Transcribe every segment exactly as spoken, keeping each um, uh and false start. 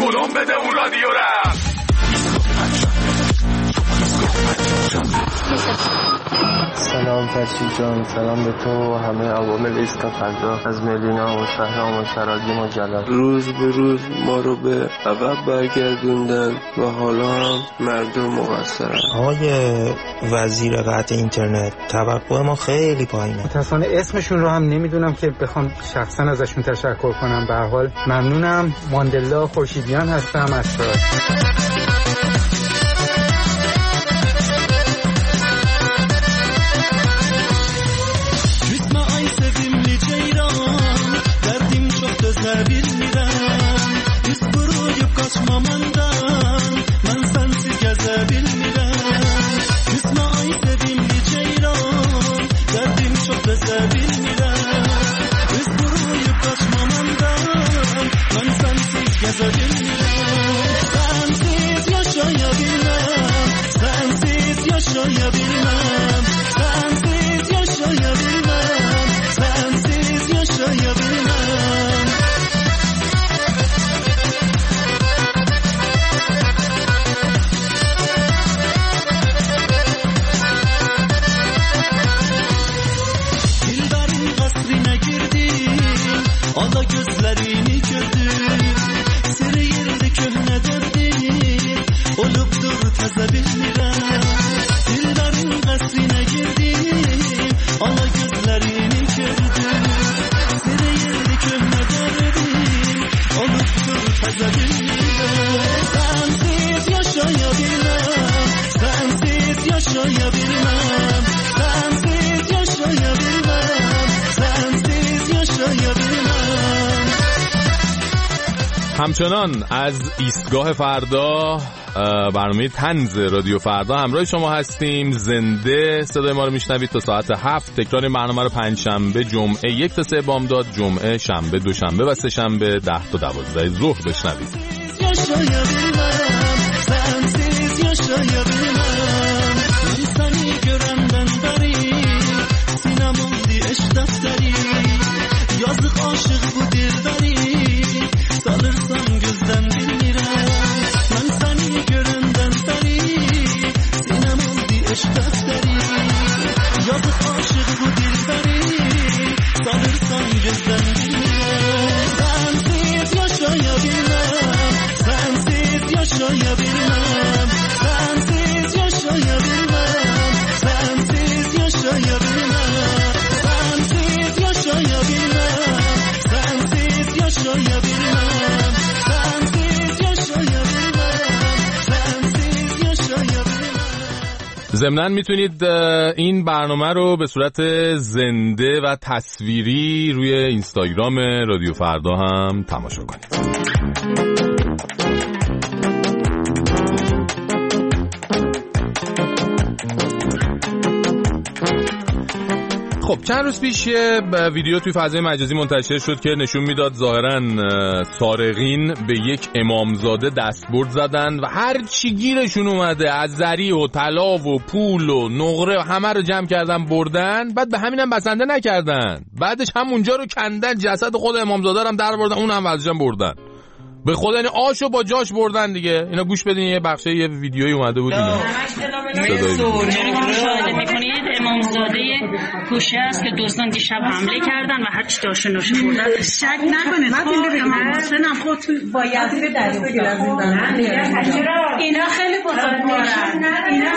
کلم بده اون رادیو رم. سلام فرشید جان، سلام به تو و همه عوامل ایستا پنجاه از ملینا و شهرام و شراگیم و جلال. روز به روز ما رو به عقب برگردوندن و حالا هم مردم مقصرن. آقای وزیر قطع اینترنت، توقع ما خیلی پایینه. متاسفانه اسمشون رو هم نمیدونم که بخوام شخصا ازشون تشکر کنم. به هر حال ممنونم. ماندلا خورشیدیان هستم از سرای. Zabil miram, biz buruyup kaçmamandan, ben sensiz gezebil miram. İsmail sevimli ceyran, derdim çok da zabil miram. Biz buruyup kaçmamandan, ben sensiz gezebil miram. Sensiz yaşayabilmem, sensiz yaşayabilmem, sensiz yaşayabilmem, sensiz yaşayabilmem. Ala gözlerini gördüm, sır yerinde köhne derdim, olupdur taze bilmirəm. Dillərin qəsrinə girdim, ala gözlerini gördüm, sır yerinde köhne derdim, olupdur taze bilmirəm. Sensiz yaşayabilməm, sensiz yaşayabilməm, sensiz yaşayabilməm, sensiz yaşayabilməm. همچنان از ایستگاه فردا، برنامه طنز رادیو فردا همراه شما هستیم. زنده صدای ما رو میشنوید تا ساعت هفت. تکرار برنامه رو پنج شنبه، جمعه یک تا سه بامداد، جمعه شنبه، دوشنبه و سه شنبه ده تا دوازده ظهر بشنوید. Yazık aşık bu dilberi, sanırsan gözden bilmirəm. Mən səni görəndən bəri, sinəm oldu eşq dəftəri. Yazık aşık bu dilberi, sanırsan gözden bilmirəm. Sensiz yaşayabilməm, sensiz yaşayabilməm, sensiz yaşayabilməm, sensiz yaşayabilməm, sensiz yaşayabilməm, sensiz yaşayabilməm, sensiz yaşayabilməm, sensiz yaşayabilməm. ضمناً میتونید این برنامه رو به صورت زنده و تصویری روی اینستاگرام رادیو فردا هم تماشا کنید. خب چند روز پیش یه ویدیو توی فضای مجازی منتشر شد که نشون میداد ظاهراً سارقین به یک امامزاده دستبرد زدن و هر چی گیرشون اومده از زری و طلا و پول و نقره همه رو جمع کردن بردن. بعد به همینم بسنده نکردن، بعدش همونجا رو کندن، جسد خود امامزاده رو هم در بردن، اون هم وزجم بردن. به خدا این آشو با جاش بردن دیگه. اینا گوش بدین، یه بخشه یه ویدیویی اومده بود اینا. مشاهده میکنید امامزاده کوشه است که دوستان دیشب حمله کردن و هر چی داشته نوشه بردن. شک نکنید خب سنم خودتون باید به دست بگیرن. اینا خیلی بزرگوارن.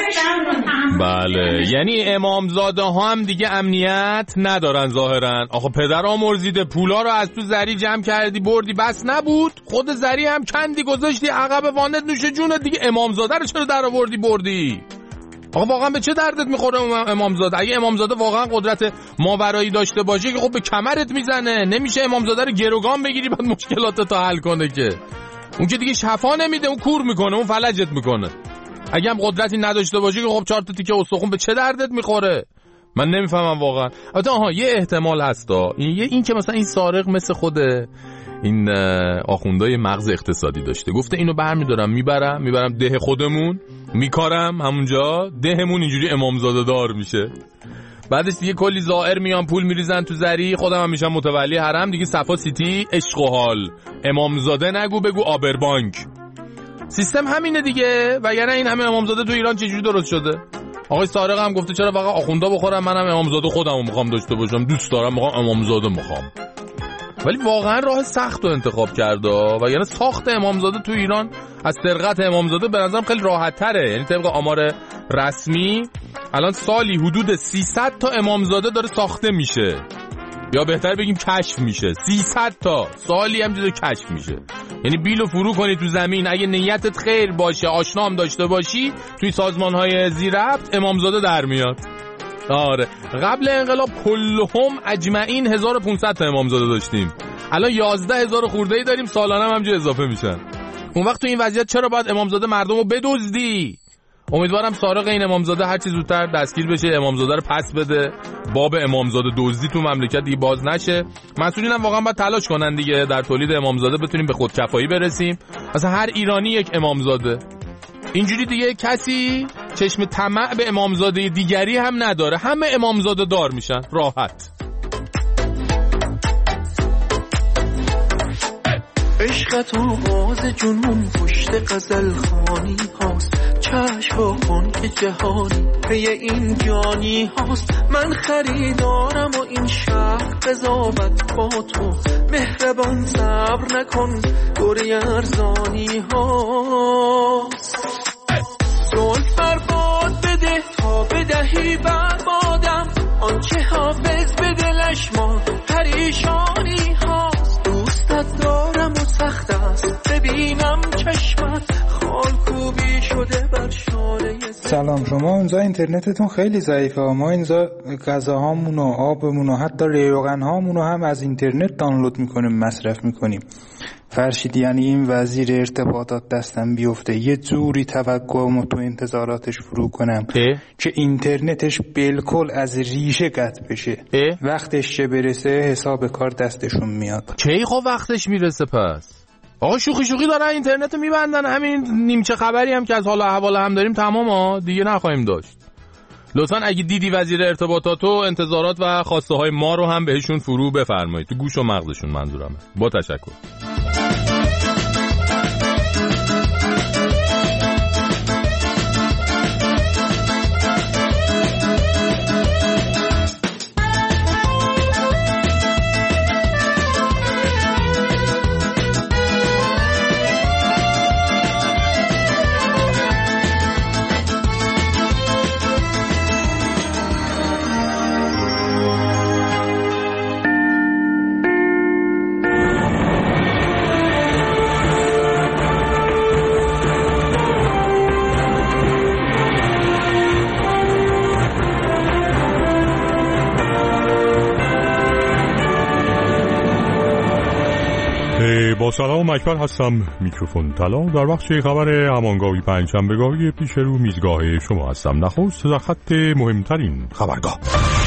بله، یعنی امامزاده ها هم دیگه امنیت ندارن ظاهرا. آخه پدر آمرزیده، پولا رو از تو زری جمع کردی بردی بس نبود، خود زری هم کندی گذاشتی عقب وانت نوش جونت دیگه. امامزاده رو چرا در آوردی بردی؟ آقا واقعا به چه دردت میخوره امامزاده؟ اگه امامزاده واقعا قدرت ماورایی داشته باشه که خب به کمرت میزنه. نمیشه امامزاده رو گروگان بگیری بعد مشکلاتت تا حل کنه که. اون که دیگه شفا نمیده، اون کور میکنه، اون فلجت میکنه. اگه هم قدرتی نداشته باشه که خب چهار تا تیکه استخون به چه دردت میخوره؟ من نمیفهمم واقعا. البته آها یه احتمال هستا، این این که مثلا این سارق مثل خوده این آخوندای مغز اقتصادی داشته، گفته اینو برمیدارم میبرم میبرم ده خودمون میکارم همونجا، دهمون اینجوری امامزاده دار میشه. بعدش دیگه کلی زائر میان پول میریزن تو زری، خودم هم میشم متولی حرم دیگه. صفا سیتی عشق و حال امامزاده نگو بگو آبربانک. سیستم همینه دیگه، وگرنه این همه امامزاده تو ایران چجوری درست شده؟ آقای سارق هم گفته چرا فقط آخوندا بخورم، منم امامزاده خودمو میخوام داشته باشم، دوست دارم میخوام امامزاده میخوام. ولی واقعا راه سخت رو انتخاب کرده، وگرنه ساخت امامزاده تو ایران از سرقت امامزاده به نظرم خیلی راحت تره. یعنی طبق آمار رسمی الان سالی حدود سیصد تا امامزاده داره ساخته میشه، یا بهتر بگیم کشف میشه. سیصد تا سالی هم دیگه کشف میشه. یعنی بیلو فرو کنی تو زمین، اگه نیتت خیر باشه، آشنا هم داشته باشی، توی سازمان‌های زیرربط امامزاده در میاد. آره قبل انقلاب کلهم اجمعین هزار و پانصد تا امامزاده داشتیم، الان یازده هزار خورده‌ای داریم، سالانه هم همینجوری اضافه میشن. اون وقت تو این وضعیت چرا باید امامزاده مردمو بدزدی؟ امیدوارم سارق این امامزاده هر چی زودتر دستگیر بشه، امامزاده رو پس بده، باب امامزاده دزدی تو مملکت دیگه باز نشه. مسئولین هم واقعا باید تلاش کنن دیگه در تولید امامزاده بتونیم به خودکفایی برسیم. مثلا هر ایرانی یک امامزاده، اینجوری دیگه کسی چشم طمع به امامزاده دیگری هم نداره، همه امامزاده دار میشن راحت. عشقت آواز جنون پشت غزل خانی هاست، چشم کن که جهانی پی این جانی هاست. من خریدارم و این شهر قضاوت با تو، مهربان صبر نکن دوری ارزانی هاست. زلف برباد بده تا بدهی بربادم، آنچه حافظ به دلش ما پریشانی هاست. دوستت دارم و سخت است ببینم چشمت خال کوبی شده بر شانه. سلام، شما اونجا اینترنتتون خیلی ضعیفه، ما اینجا غذاهامون و آبمون و حتی ریوغنهامون رو هم از اینترنت دانلود میکنیم مصرف میکنیم. فرشید یعنی این وزیر ارتباطات دستم بیفته یه جوری توقعمو تو انتظاراتش فرو کنم اه؟ که اینترنتش بالکل از ریشه قطع بشه. اه؟ وقتش چه برسه حساب کار دستشون میاد. کی خب وقتش میرسه پس؟ آقا شوخی شوخی دارن اینترنتو میبندن، همین نیمچه خبری هم که از حال و احوال هم داریم تمام ها دیگه نخواهیم داشت. لطفاً اگه دیدی وزیر ارتباطاتو انتظارات و خواسته های ما رو هم بهشون فرو بفرمایید، تو گوش و مغزشون منظورمه. با تشکر. با سلام اکبر هستم، میکروفون طلا. در بخش خبر همانگاهی پنجشنبه‌گاهی پیش رو میزگاه شما هستم. نخست در خط مهمترین خبرگاه.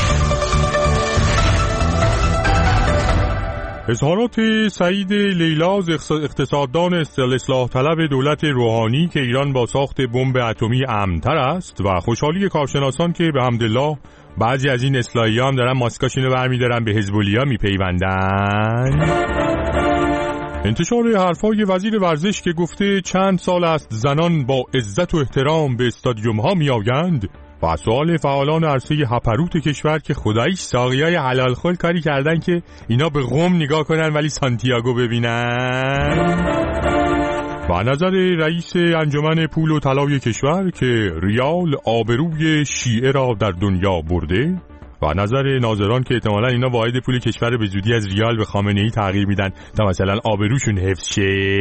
اظهارات سعید لیلاز اقتصاددان اصلاح طلب دولت روحانی که ایران با ساخت بمب اتمی امن‌تر است و خوشحالی کارشناسان که به حمدالله بعضی از این اصلاحی‌ها هم دارن ماسکاشونو برمی‌دارن به حزب الله میپیوندن. انتشار حرفای وزیر ورزش که گفته چند سال است زنان با عزت و احترام به استادیوم ها می آیند و سوال فعالان عرصه هپروت کشور که خداییش ساقیای حلال خل کاری کردن که اینا به قم نگاه کنن ولی سانتیاگو ببینن. و نظر رئیس انجمن پول و طلای کشور که ریال آبروی شیعه را در دنیا برده و نظر ناظران که احتمالاً اینا واحد پول کشور به زودی از ریال به خامنه‌ای تغییر میدن تا مثلا آبروشون حفظ شه.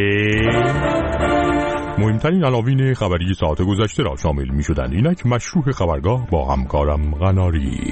مهمترین عناوین خبری ساعت گذشته را شامل می‌شدند. اینک مشروع خبرگاه با همکارم قناری.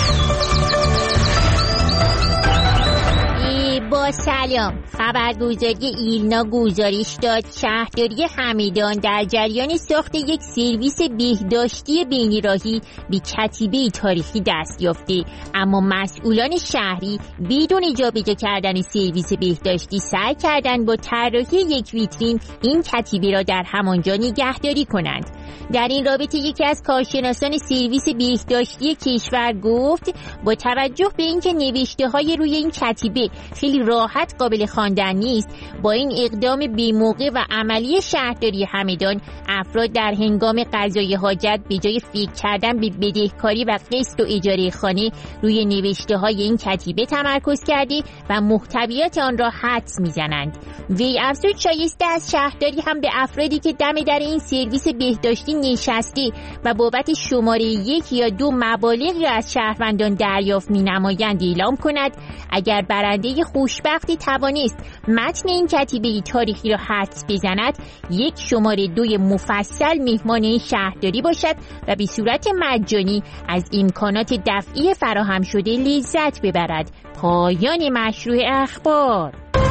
با سلام، خبرگزاری ایلنا گزارش داد شهرداری همدان در جریان ساخت یک سرویس بهداشتی بین‌راهی به کتیبه تاریخی دست یافته، اما مسئولان شهری بدون جابجا کردن سرویس بهداشتی سعی کردند با طراحی یک ویترین این کتیبه را در همانجا نگهداری کنند. در این رابطه یکی از کارشناسان سرویس بهداشتی کشور گفت با توجه به اینکه نوشته های روی این کتیبه خیلی راحت قابل خواندن نیست، با این اقدام بی‌موقع و عملی شهرداری همدان افراد در هنگام قضای حاجت به جای فکر کردن به بدهکاری و قسط و اجاره خانه روی نوشته های این کتیبه تمرکز کرده و محتویات آن را حدس میزنند. وی افزود شایسته از شهرداری هم به افرادی که دم در این سرویس بهداشتی نشسته و بابت شماره یک یا دو مبالغی از شهروندان دریافت می‌نمایند اعلام کند اگر برنده خوشبختی توانست متن این کتیبه تاریخی را حدس بزند، یک شماره دوی مفصل میهمان این شهرداری باشد و به صورت مجانی از امکانات دفعی فراهم شده لذت ببرد. پایان مشروع اخبار.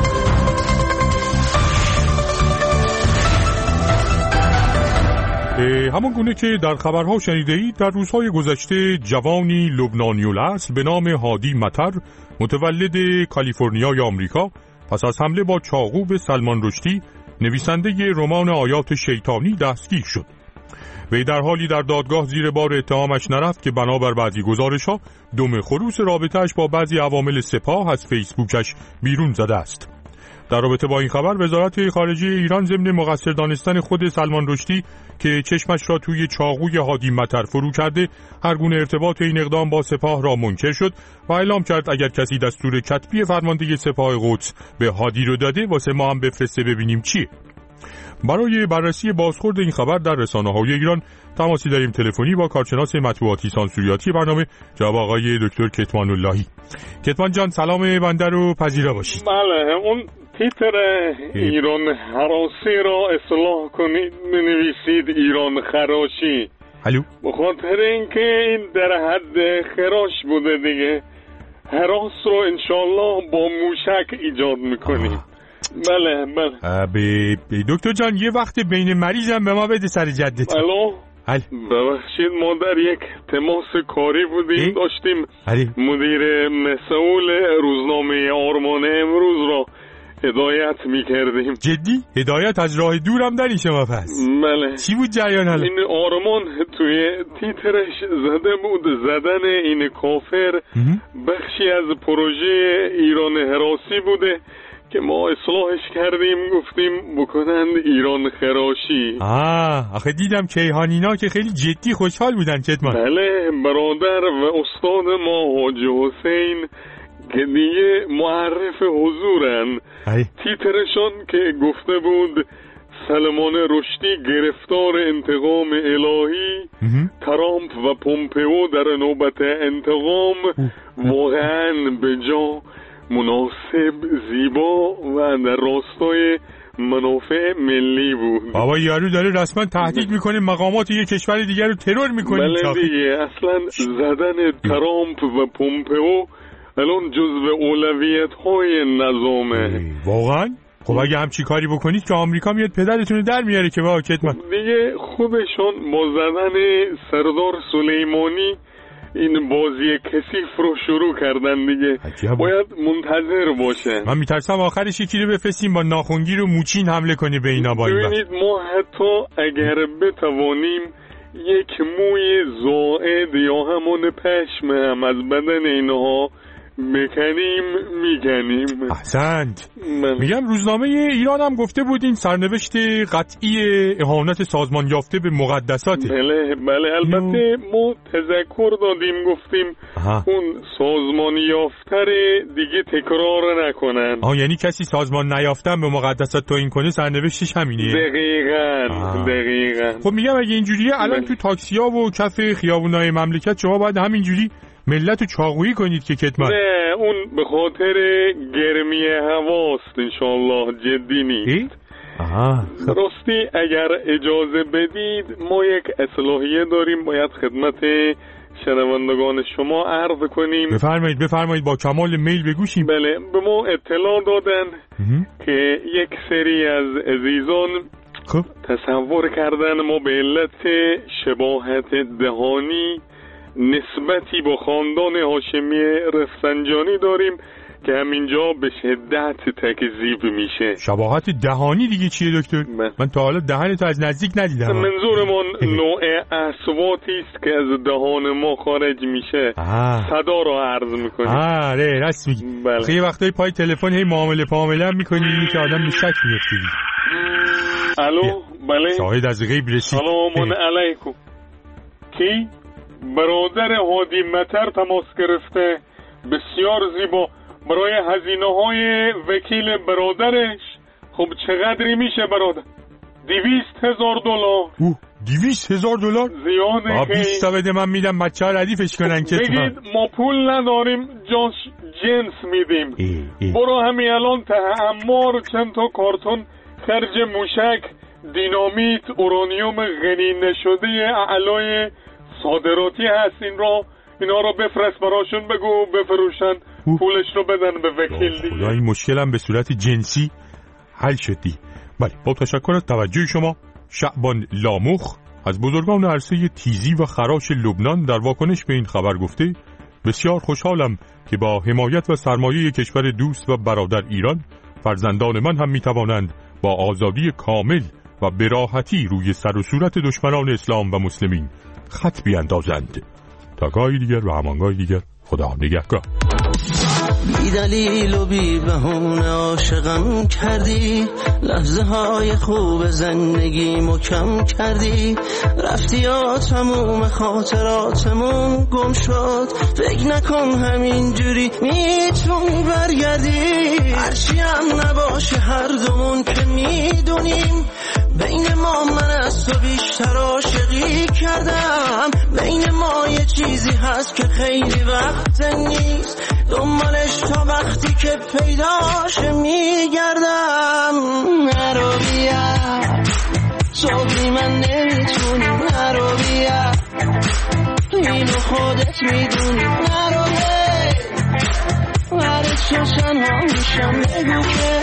همان گونه که در خبرها شنیده اید، در روزهای گذشته جوانی لبنانی الاصل به نام هادی مطر متولد کالیفرنیای آمریکا پس از حمله با چاقو به سلمان رشدی نویسنده رمان آیات شیطانی دستگیر شد. وی در حالی در دادگاه زیر بار اتهامش نرفت که بنابر بعضی گزارش‌ها دم خروس رابطه‌اش با بعضی عوامل سپاه از فیسبوکش بیرون زده است. در رابطه با این خبر وزارت خارجه ایران ضمن مقصر دانستن خود سلمان رشدی که چشمش را توی چاقوی هادی مطر فرو کرده هر گونه ارتباط این اقدام با سپاه را منکر شد و اعلام کرد اگر کسی دستور کتبی فرمانده سپاه قدس به هادی رو داده واسه ما هم بفرسته ببینیم چیه. برای بررسی بازخورد این خبر در رسانه‌های ایران تماسی داریم تلفنی با کارشناس مطبوعاتی سانسوریاتی برنامه جناب آقای دکتر کتمان اللهی. کتمان جان سلام بنده رو پذیرا باشید. بله، اون تیتر ایران هراسی را اصلاح کنید بنویسید ایران خراشی. الو، به خاطر اینکه این در حد خراش بوده دیگه. هراس رو انشالله با موشک ایجاد میکنیم. بله بله. به دکتر جان یه وقت بین مریضم به ما بده سر جدت. الو. هل. ببخشید ما در یک تماس کاری بودیم، داشتیم هلی. مدیر مسئول روزنامه آرمان امروز را هدایت میکردیم. جدی؟ هدایت از راه دورم داری شما پس؟ بله. چی بود جریان حالا؟ این آرمان توی تیترش زده بود زدن این کافر بخشی از پروژه ایران هراسی بوده که ما اصلاحش کردیم، گفتیم بکنند ایران خراشی. آه آخه دیدم کیهانینا که خیلی جدی خوشحال بودن کتمان. بله، برادر و استاد ما حاجی حسین که دیگه معرف حضورن. ای. تیترشان که گفته بود سلمان رشدی گرفتار انتقام الهی، ترامپ و پومپئو در نوبت انتقام، واقعا به جا مناسب، زیبا و در راستای منافع ملی بود. بابا یارو داره رسما تهدید میکنه مقامات یک کشور دیگر رو ترور میکنه. بله دیگه، اصلا زدن ترامپ و پومپئو الان جزو اولویت های نظامه. واقعا؟ خب اگه همچی کاری بکنید که آمریکا میاد پدرتون در میاره که با کتمان. دیگه خودشون با زدن سردار سلیمانی این بازی کثیف رو شروع کردن دیگه. عجب. باید منتظر باشه. من میترسم آخرش یکی رو بفرستیم با ناخونگیر و موچین حمله کنی به اینا. با ببینید ما حتی اگر بتوانیم یک موی زائد یا همون پشم هم از بدن اینها بکنیم میکنیم. احسنت. میگم روزنامه ایران هم گفته بود این سرنوشت قطعی اهانت سازمان یافته به مقدساته. بله بله، البته ما تذکر دادیم، گفتیم aha. اون سازمان یافته دیگه تکرار نکنن. آه یعنی کسی سازمان نیافتن به مقدسات توهین کنه سرنوشتش همینه. دقیقاً آه. دقیقاً. خب میگم اگه اینجوریه الان تو تاکسی‌ها و کف خیابونای مملکت شما باید همینجوری ملت رو چاقویی کنید که کتمان. نه اون به خاطر گرمی هواست، انشالله جدی نیست. آها. راستی اگر اجازه بدید ما یک اصلاحیه داریم باید خدمت شنوندگان شما عرض کنیم. بفرمایید بفرمایید با کمال میل بگوشیم. بله، به ما اطلاع دادن که یک سری از عزیزان خب تصور کردن ما به علت شباهت دهانی نسبتی با خاندان هاشمی رفسنجانی داریم که همینجا به شدت تکذیب میشه. شباهت دهانی دیگه چیه دکتر؟ من, من تا حالا دهنتو از نزدیک ندیدم. منظورمون نوع اصواتی است که از دهان ما خارج میشه. آه. صدا رو عرض میکنی. آره راست میگی. بله. خیلی وقتایی پای تلفن هی معامله معامله میکنی که آدم به شک میفته. الو بله. شاهد از غیب رسید. سلام علیکم. کی؟ برادر هادی مطر تماس گرفته. بسیار زیبا. برای هزینه های وکیل برادرش. خب چقدری میشه برادر؟ دویست هزار دلار. اوه دویست هزار دلار؟ زیاده که بیست تا بده من میدم بچه ها ردیفش کنن که بگید ما پول نداریم جاش جنس میدیم. ای ای. برو همین الان تعمار چند تا کارتون خرج موشک دینامیت اورانیوم غنی نشده اعلای صادراتی هست این را اینا رو بفرست براشون بگو بفروشن پولش رو بدن به وکیل دیگه. خدا این مشکلم به صورت جنسی حل شدی. بله با تشکر از توجه شما. شعبان لاموخ از بزرگان عرصه تیزی و خراش لبنان در واکنش به این خبر گفته بسیار خوشحالم که با حمایت و سرمایه کشور دوست و برادر ایران فرزندان من هم میتوانند با آزادی کامل و براحتی روی سر و صورت دشمنان اسلام و مسلمین خط بیاندازند. تا گاهی دیگر و همانگاهی دیگر خدا نگهدار. بی دلیل و بی بهونه عاشقم کردی لحظه های خوب زندگیمو کم کردی رفتی یا تموم خاطراتمون گم شد فکر نکن همینجوری میتونی برگردی هرچی هم نباشه هر دومون که میدونیم بین ما من از تو بیشتر عاشقی کردم بین ما یه چیزی هست که خیلی وقت نیست دنبالش تا وقتی که پیداش میگردم نرو بیا صبحی من نمیتونی نرو بیا اینو خودت میدونی نرو بیا برای تو تنها میشم بگو که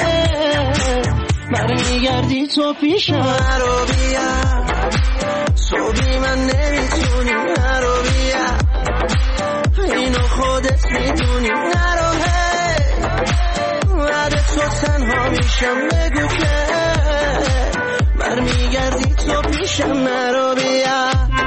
برمیگردی تو پیشم نرو بیا صبحی من نمیتونی نرو بیا اینو خودت میدونی نرو هی بعد تو تنها میشم بگو که برمیگردی تو پیشم نرو بیا.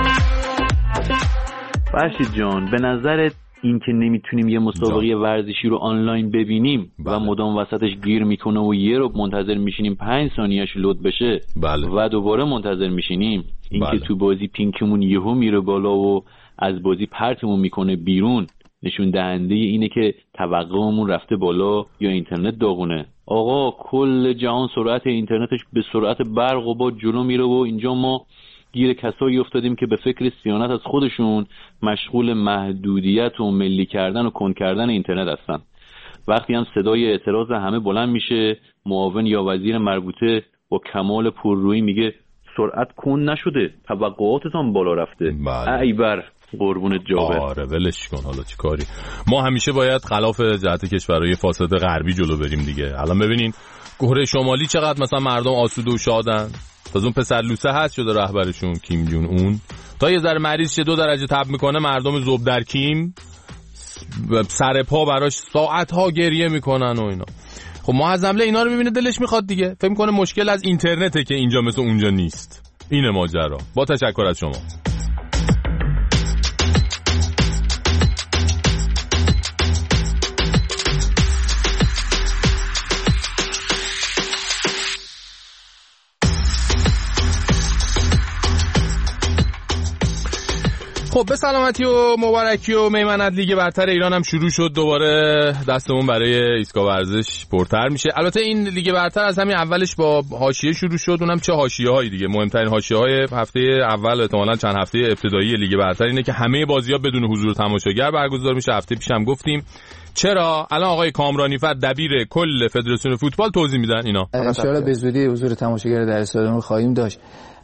فرشید جان به نظرت این که نمیتونیم یه مسابقه ورزشی رو آنلاین ببینیم بله. و مدام وسطش گیر میکنه و یه رو منتظر میشینیم پنج ثانیهش لود بشه بله. و دوباره منتظر میشینیم این بله. که تو بازی پینکمون یهو میره بالا و از بازی پرتمون میکنه بیرون نشون دهنده اینه که توقعمون رفته بالا یا اینترنت داغونه. آقا کل جهان سرعت اینترنتش به سرعت برق و باد جلو میره و اینجا ما گیر کسایی افتادیم که به فکر صیانت از خودشون مشغول محدودیت و ملی کردن و کند کردن اینترنت هستن. وقتی هم صدای اعتراض همه بلند میشه معاون یا وزیر مربوطه با کمال پررویی میگه سرعت کند نشده توقعاتتان بالا رفته. بله. ای بر قربونت جابر. آره ولش کن حالا چی کاری. ما همیشه باید خلاف جهت کشورهای فاسد غربی جلو بریم دیگه. الان ببینین کره شمالی چقدر مثلا مردم آسوده و شادن. تا اون پسر لوسه هست شده رهبرشون کیم جون اون تا یه ذره مریض شه دو درجه تب میکنه مردم زوب در کیم سر پا براش ساعت ها گریه میکنن و اینا. خب ما از حمله اینا رو میبینه دلش میخواد دیگه فکر میکنه مشکل از اینترنته که اینجا مثل اونجا نیست. اینه ماجرا. با تشکر از شما. خب به سلامتی و مبارکی و میمنت لیگ برتر ایران هم شروع شد دوباره دستمون برای ایستگاه ورزش پرتر میشه. البته این لیگ برتر از همین اولش با حاشیه شروع شد اونم چه حاشیه‌هایی دیگه. مهمترین حاشیه‌های هفته اول احتمالاً چند هفته ابتدایی لیگ برتر اینه که همه بازی‌ها بدون حضور تماشاگر برگزار میشه. هفته پیشم گفتیم چرا. الان آقای کامرانیفر دبیر کل فدراسیون فوتبال توضیح میدن اینا. ان شاءالله به زودی حضور تماشاگر در استادیوم خواهیم داشت.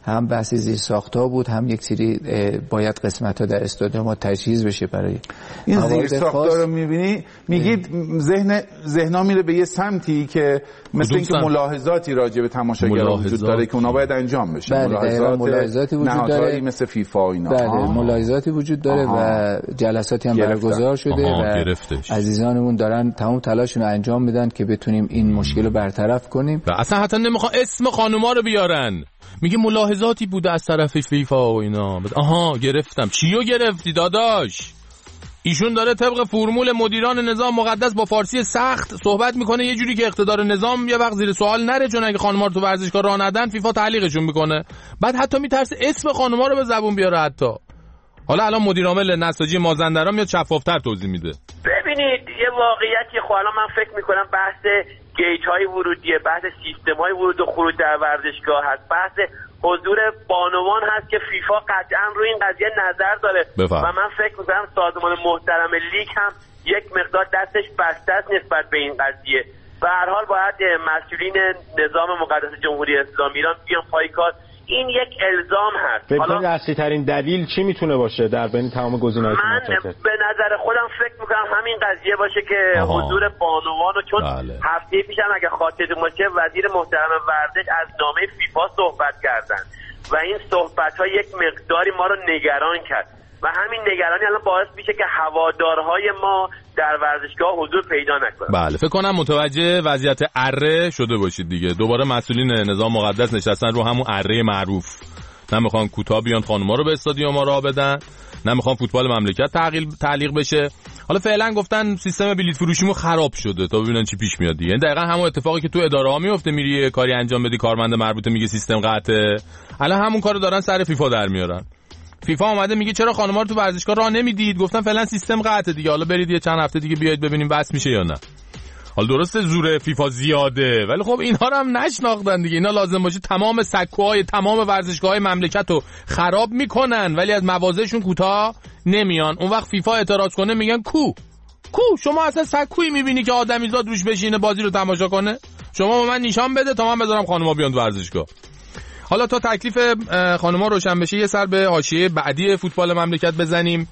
هم بحث زیر ساخت‌ها بود، هم یک سری باید قسمت‌ها در استادیوم تجهیز بشه برای این زیر ساخت‌ها رو می‌بینی میگید ذهن ذهنا میره به یه سمتی که مثل اینکه ملاحظاتی راجع به تماشاگرها وجود داره که اونا باید انجام بشه. بله ملاحظات ملاحظاتی وجود داره مثل فیفا و اینا. بله ملاحظاتی وجود داره آها. و جلساتی هم برگزار شده آها. و گرفتش. عزیزانمون دارن تمام تلاششون رو انجام میدن که بتونیم این مشکل رو برطرف کنیم. و اصلا حتی نمیخوان اسم خانوما رو بیارن. میگه ملاحظاتی بوده از طرف فیفا و اینا. آها گرفتم. چیو گرفتی داداش؟ ایشون داره طبق فرمول مدیران نظام مقدس با فارسی سخت صحبت میکنه یه جوری که اقتدار نظام یه وقت زیر سوال نره، چون اگه خانم‌ها رو تو ورزشگاه راه ندن فیفا تعلیقشون میکنه. بعد حتی میترسه اسم خانم‌ها رو به زبون بیاره. حتی حالا الان مدیر عامل نساجی مازندران میاد شفافتر توضیح میده. ببینید یه واقعیتی خب الان من فکر میکنم بحث گیت های ورودیه، بحث سیستم های ورود و خروج در ورزشگاه هست، بحث حضور بانوان هست که فیفا قطعا روی این قضیه نظر داره بفهم. و من فکر میکنم سازمان محترم لیگ هم یک مقدار دستش بسته است نسبت به این قضیه. به هر حال باید مسئولین نظام مقدس جمهوری اسلامی ایران بیان پای کار. این یک الزام هست. فکر کنید اصلی ترین دلیل چی میتونه باشه در بین تمام گزینه‌های من متفاوت؟ به نظر خودم فکر میکنم همین قضیه باشه که آها. حضور بانوان و چون بله. هفته پیش هم اگه خاطرتون باشه وزیر محترم ورزش از نامه فیفا صحبت کردن و این صحبت‌ها یک مقداری ما رو نگران کرد و همین نگرانی الان باعث میشه که هوادارهای ما در ورزشگاه حضور پیدا نکنن. بله فکر کنم متوجه وضعیت اره شده باشید دیگه. دوباره مسئولین نظام مقدس نشستن رو همون اره معروف. نمیخوان کوتاه بیان خانوما رو به استادیوم راه بدن، نمیخوان فوتبال مملکت تعلیق تعلیق بشه. حالا فعلا گفتن سیستم بلیط فروشیمون خراب شده تا ببینن چی پیش میاد دیگه. یعنی دقیقاً همون اتفاقی که تو اداره ها میفته، میری کاری انجام بدی کارمند مربوطه میگه سیستم قطعه، الان همون کارو دارن سر فیفا در میارن. فیفا اومده میگه چرا خانم‌ها رو تو ورزشگاه راه نمیدید؟ گفتن فعلا سیستم قطعه دیگه، حالا برید یه چند هفته دیگه بیاید ببینیم بس میشه یا نه. حالا درسته زور فیفا زیاده ولی خب اینها رو هم نشناختن دیگه. اینا لازم باشه تمام سکوهای تمام ورزشگاه‌های مملکت رو خراب میکنن ولی از مواضعشون کوتاه نمیان. اون وقت فیفا اعتراض کنه میگن کو کو شما اصلا سکویی میبینی که آدمیزاد روش بشینه بازی رو تماشا کنه؟ شما به من نشان بده تا من بذارم خانم‌ها بیان ورزشگاه. حالا تا تکلیف خانم‌ها روشن بشه یه سر به حاشیه بعدی فوتبال مملکت بزنیم.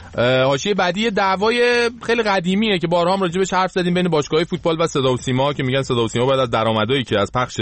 حاشیه بعدی دعوای خیلی قدیمیه که بارها هم راجبش حرف زدیم بین باشگاه‌های فوتبال و صدا و سیما که میگن صدا و سیما بعد از درآمدایی که از پخش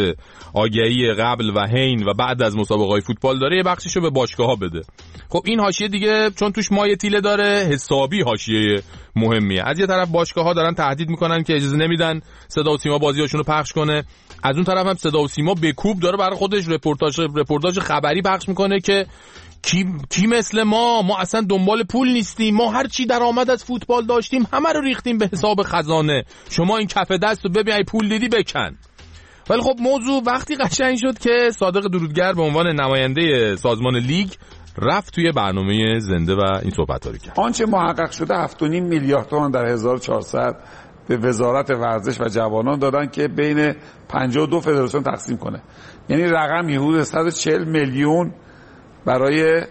آگهی قبل و حین و بعد از مسابقه‌های فوتبال داره یه بخشیشو به باشگاه‌ها بده. خب این حاشیه دیگه چون توش مایه تیله داره حسابی حاشیه مهمیه. از یه طرف باشگاه‌ها دارن تهدید میکنن که اجازه نمیدن صدا و سیما بازیاشون رو پخش کنه، از اون طرف هم صدا و سیما به کوب داره برای خودش رپورتاژ رپورتاژ خبری پخش میکنه که کی کی مثل ما ما اصلا دنبال پول نیستیم، ما هر چی درآمد از فوتبال داشتیم همه رو ریختیم به حساب خزانه، شما این کف دست رو ببین پول دیدی بکن. ولی خب موضوع وقتی قشنگ شد که صادق درودگر به عنوان نماینده سازمان لیگ رفت توی برنامه زنده و این صحبت‌ها رو کرد. آنچه محقق شده هفت و نیم میلیارد تومان در هزار و چهارصد به وزارت ورزش و جوانان دادن که بین پنجاه و دو فدراسیون تقسیم کنه. یعنی رقمی حدود صد و چهل میلیون برای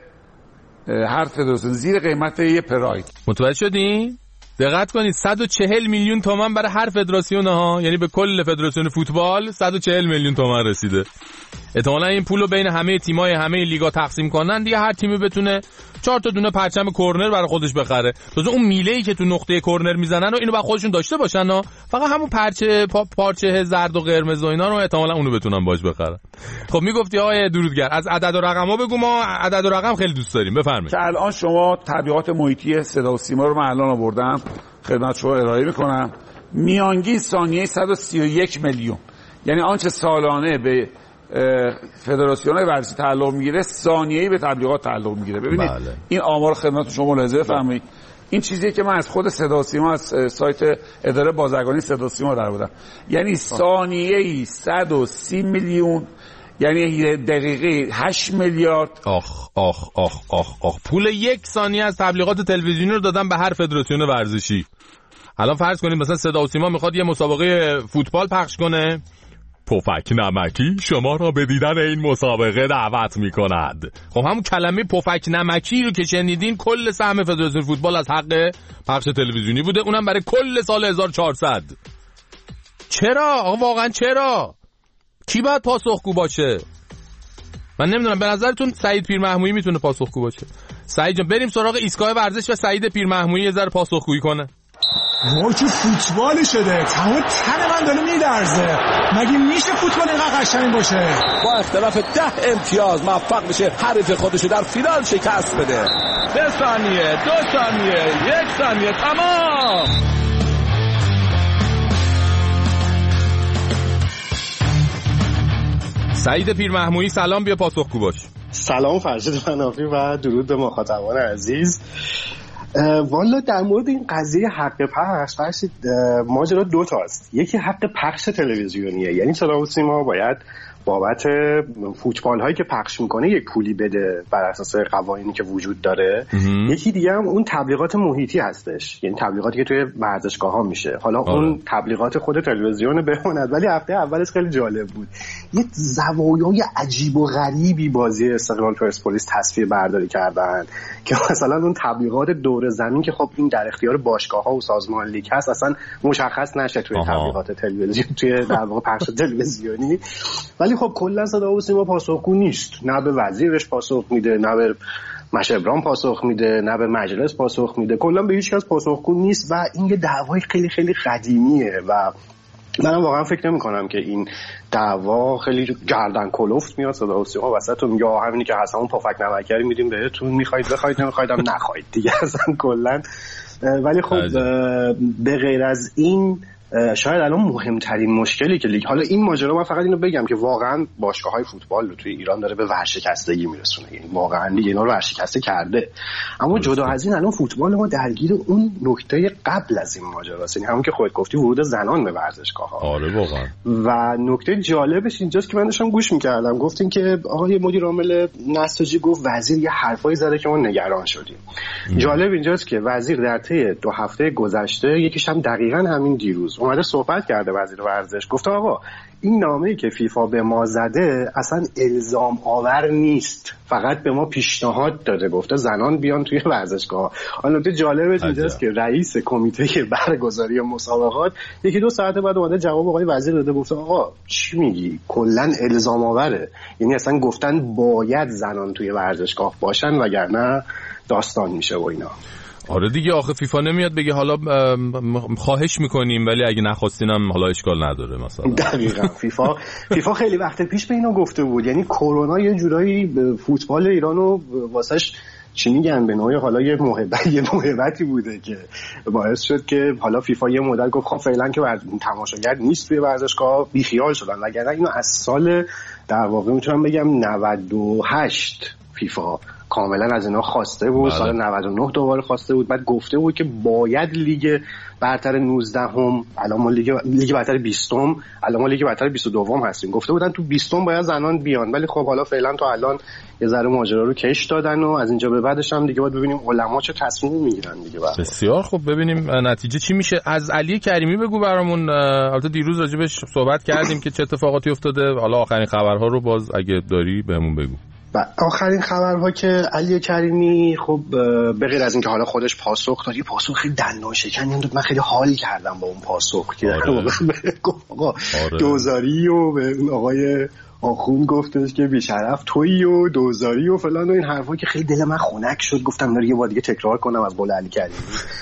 هر فدراسیون زیر قیمت یه پراید. متوجه شدین؟ دقت کنید صد و چهل میلیون تومان برای هر فدراسیون ها، یعنی به کل فدراسیون فوتبال صد و چهل میلیون تومان رسیده. احتمالاً این پولو بین همه تیم‌های همه لیگا تقسیم کنن دیگه هر تیمی بتونه چهار تا دونه پرچم کرنر برای خودش بخره. تازه اون میله‌ای که تو نقطه کرنر میزنن و اینو با خودشون داشته باشن ها. فقط همون پرچه پا پارچه زرد و قرمز و اینا رو احتمالاً اونو بتونن باش بخرن. خب میگفتی آقای درودگر از عدد و رقم‌ها بگو، ما عدد و رقم خیلی دوست داریم. بفرمایید. که الان شما تبلیغات محیطی صدا و سیما رو من الان آوردم خدمت شما ارائه میکنم. میانگین ثانیه صد و سی و یک میلیون، یعنی آنچه سالانه به فدراسیون‌های ورزشی تعلق میگیره ثانیه‌ای به تبلیغات تعلق میگیره. ببینید بله. این آمار خدمت شما ملاحظه بفرمایید. این چیزیه که من از خود صدا و سیما از سایت اداره بازرگانی صدا و سیما در بودم، یعنی ثانیه‌ای صد و سی میلیون، یعنی دقیقه هشت میلیارد. آخ آخ آخ آخ آخ پول یک ثانیه از تبلیغات تلویزیونی رو دادن به هر فدراسیون ورزشی. الان فرض کنید مثلا صدا و سیما میخواد یه مسابقه فوتبال پخش کنه، پفک نمکی شما را به دیدن این مسابقه دعوت می‌کند. خب همون کلمه پفک نمکی رو که شنیدین کل سهم فدراسیون فوتبال از حق پخش تلویزیونی بوده، اونم برای کل سال هزار و چهارصد. چرا؟ آقا واقعا چرا؟ کی باید پاسخگو باشه؟ من نمیدونم به نظرتون سعید پیرمحمودی میتونه پاسخگو باشه؟ سعید جان بریم سراغ ایستگاه ورزش و سعید پیرمحمودی یه ذره پاسخگویی کنه. وای چه فوتبالی شده، تمام تن من داره میلرزه. مگه میشه فوتبال اینقدر قشنگ باشه؟ با اختلاف ده امتیاز موفق میشه حریف خودشو در فینال شکست بده. سه ثانیه، دو ثانیه، یک ثانیه، تمام. سعید پیرمحمودی سلام، بیا پاسخگو باش. سلام فرشید منافی و درود به مخاطبان عزیز. والا در مورد این قضیه حق پخش فرشید ماجرا دو تاست. یکی حق پخش تلویزیونیه، یعنی تلویزیون سیما باید بابت فوتبال هایی که پخش میکنه یک پولی بده بر اساس قوانینی که وجود داره. یکی دیگه هم اون تبلیغات محیطی هستش، یعنی تبلیغاتی که توی ورزشگاه ها میشه. حالا آره. اون تبلیغات خود تلویزیون بماند، ولی هفته اولش خیلی جالب بود. یک زوایای عجیب و غریبی بازی استقلال پرسپولیس تصویر برداری کردن که مثلا اون تبلیغات دور زمین که خب این در اختیار باشگاه ها و سازمان لیگ هست اصلا مشخص نشه توی آها. تبلیغات تلویزیون توی در واقع پخش تلویزیونی. ولی خب کلا صدا و سیما پاسخگو نیست، نه به وزیرش پاسخ میده، نه به مشبران پاسخ میده، نه به مجلس پاسخ میده، کلا به هیچ کس پاسخگو نیست و این یه دعوای خیلی خیلی قدیمیه و منم واقعا فکر نمی کنم که این دعوا خیلی گردن کلفت میاد صدا و سیما وسطتون، یا همینی که هست همون پفک نمکری میدیم بهتون، میخواید بخواید نمیخواید هم نخواید دیگه اصلا کلا. ولی خب به غیر از این شاید الان مهمترین مشکلی که لیگ، حالا این ماجرا من فقط اینو بگم که واقعا باشگاه‌های فوتبال رو توی ایران داره به ورشکستگی میرسونه، یعنی واقعا لیگ اینا رو ورشکسته کرده. اما جدا از این الان فوتبال ما درگیر اون نکته قبل از این ماجراست، یعنی همون که خودت گفتی ورود زنان به ورزشگاه‌ها. آره واقعا. و نکته جالبش اینجاست که من داشتم گوش می‌کردم، گفتین که آقای مدیر عامل نساجی گفت وزیر یه حرفایی زده که ما نگران شدیم. ام. جالب اینجاست که وزیر در طی دو هفته گذشته، یکیش هم دقیقاً همین دیروز اومده صحبت کرده وزیر ورزش، گفته آقا این نامه‌ای که فیفا به ما زده اصلا الزام آور نیست، فقط به ما پیشنهاد داده، گفته زنان بیان توی ورزشگاه. حالا نکته جالبش اینجاست که رئیس کمیته برگزاری مسابقات یکی دو ساعت بعد اومده جواب آقای وزیر داده، گفته آقا چی میگی، کلا الزام آوره، یعنی اصلا گفتن باید زنان توی ورزشگاه باشن وگرنه داستان میشه و اینا. آره دیگه، آخه فیفا نمیاد بگه حالا خواهش میکنیم ولی اگه نخواستینم حالا اشکال نداره مثلا. دقیقاً فیفا فیفا خیلی وقت پیش به اینا گفته بود، یعنی کرونا یه جورایی فوتبال ایرانو واسش چی میگن به نوعی حالا یه محبت یه محبتی بوده که باعث شد که حالا فیفا یه مدت گفت خب فعلا که تماشاگر نیست توی ورزشگاه، بیخیال شدن، وگرنه اینو از سال در واقع میتونم بگم نود و هشت فیفا کاملا از اینا خواسته بود. بله. سال نود و نه دوباره خواسته بود، بعد گفته بود که باید لیگ برتر نوزده هم، الان ما لیگ لیگ برتر بیست هم، الان ما لیگ برتر بیست و دو هم هستیم، گفته بودن تو بیست هم باید زنان بیان، ولی خب حالا فعلا تا الان یه ذره ماجرا رو کش دادن و از اینجا به بعدش هم دیگه باید ببینیم علما چه تصمیمی میگیرن دیگه. بعد بسیار خب ببینیم نتیجه چی میشه. از علی کریمی بگو برامون، البته دیروز راجبش صحبت کردیم که چه اتفاقاتی افتاده، حالا آخرین خبرها رو باز اگه داری بهمون بگو. آخرین خبرها که علی کریمی خب به غیر از اینکه حالا خودش پاسخ داد، یه پاسخ خیلی دندان شکنی داد، من خیلی حال کردم با اون پاسخ که آقا دوزاری و به آقای آخوند گفتش که بیشرف تویی و دوزاری و فلان و این حرفا که خیلی دل من خنک شد، گفتم نره یه بار دیگه تکرار کنم از قول علی کریمی.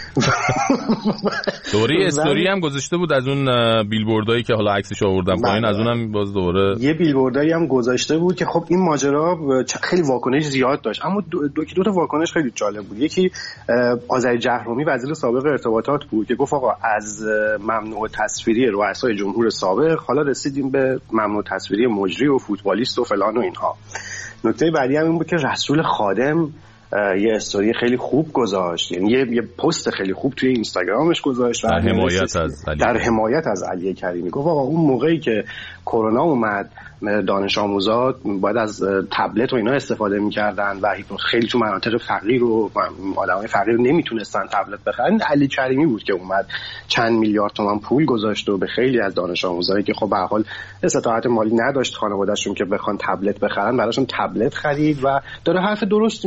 دوری استوری هم گذاشته بود از اون بیلبوردایی که حالا عکسش آوردم پایین، از اونم باز دوباره یه بیلبوردایی هم گذاشته بود که خب این ماجرا خیلی واکنش زیاد داشت، اما دو, دو, دو تا واکنش خیلی جالب بود. یکی آذری جهرومی وزیر سابق ارتباطات بود که گفت آقا از ممنوع تصویری رؤسای جمهور سابق حالا رسیدیم به ممنوع تصویری مجری و فوتبالیست و فلان و اینها. نکته بعدی هم این بود که رسول خادم یه استوری خیلی خوب گذاشت، یعنی یه, یه پست خیلی خوب توی اینستاگرامش گذاشت در حمایت از علی در حمایت از علی کریمی. گفت آقا اون موقعی که کرونا اومد دانش آموزا باید از تبلت و اینا استفاده می‌کردن و خیلی تو مناطق فقیر و آدمای فقیر نمیتونستن تبلت بخرن، علی کریمی بود که اومد چند میلیارد تومان پول گذاشت و به خیلی از دانش آموزایی که خب به هر حال استطاعت مالی نداشت خانواده‌شون که بخوان تبلت بخرن براشون تبلت خرید و داره حرف درستی میزنه.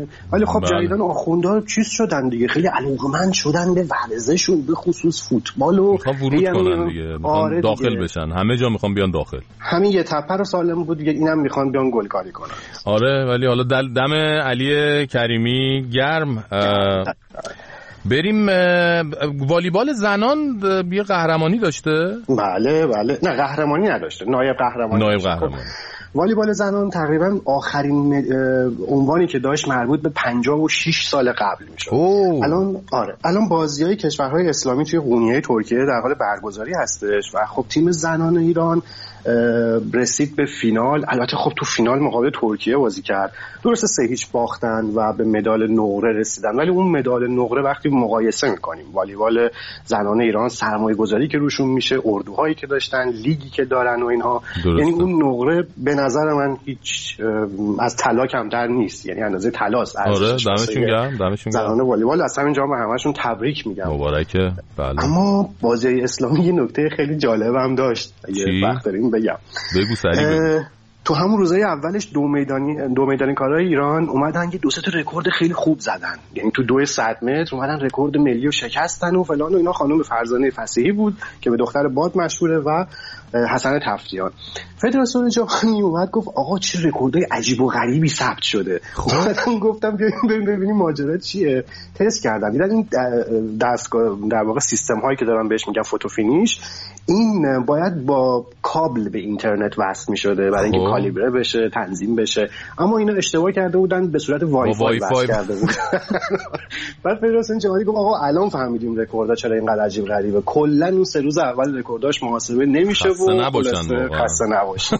ولی خب بله. جدیدن آخوندا چیز شدن دیگه، خیلی علاقه‌مند شدن به ورزششون، به خصوص فوتبال و میخوان ورود کنن دیگه، میخوان آره داخل دیگه. بشن، همه جا میخوان بیان داخل. همین یه تپه رو سالم بود دیگه، اینم میخوان بیان گلکاری کنن. آره ولی حالا دم علی کریمی گرم. بریم والیبال زنان یه قهرمانی داشته؟ بله بله، نه قهرمانی نداشته، نایب قهرمانی. نایب قهرمانی. والیبال زنان تقریبا آخرین عنوانی که داشت مربوط به پنجاه و شش سال قبل میشه. الان آره الان بازی‌های کشورهای اسلامی توی قونیه ترکیه در حال برگزاری هستش و خب تیم زنان ایران رسید به فینال. البته خب تو فینال مقابل ترکیه بازی کرد، درسته سه هیچ باختن و به مدال نقره رسیدن، ولی اون مدال نقره وقتی مقایسه میکنیم والیبال زنان ایران، سرمایه گذاری که روشون میشه، اردوهایی که داشتن، لیگی که دارن و اینها، یعنی اون نقره به نظر من هیچ از طلا کمتر نیست، یعنی اندازه طلاست. آره دمشون گرم، دمشون گرم. زنان والیبال اصلا اینجا به همشون تبریک میگم، مبارکه. بله. اما بازی اسلامی یه نکته خیلی جالب هم داشت، اگه وقت داریم بگم. بگو سریع. تو همون روزهای اولش دو میدانی دو میدانی کارهای ایران اومدن یه دو سه تا رکورد خیلی خوب زدن، یعنی تو دو صد متر اومدن رکورد ملی رو شکستن و فلان و اینا. خانم فرزانه فصیحی بود که به دختر باد مشهوره و حسن تفتیان. فدراسیون جهانی اومد گفت آقا چه رکوردای عجیب و غریبی ثبت شده. خودم گفتم بیاین ببینیم ماجرا چیه. تست کردم دیدن این دستگاه در واقع سیستم هایی که دارن بهش میگن فوتو فینیش، این باید با کابل به اینترنت وصل میشده برای اینکه کالیبره بشه، تنظیم بشه، اما اینا اشتباه کرده بودن، به صورت وای فای وصل کرده بودن. بعد فدراسیون جهانی گفت آقا الان فهمیدیم رکوردها چرا اینقدر عجیب غریبه، کلا اون سه روز اول رکورداش محاسبه نمیشه و خسته نباشن.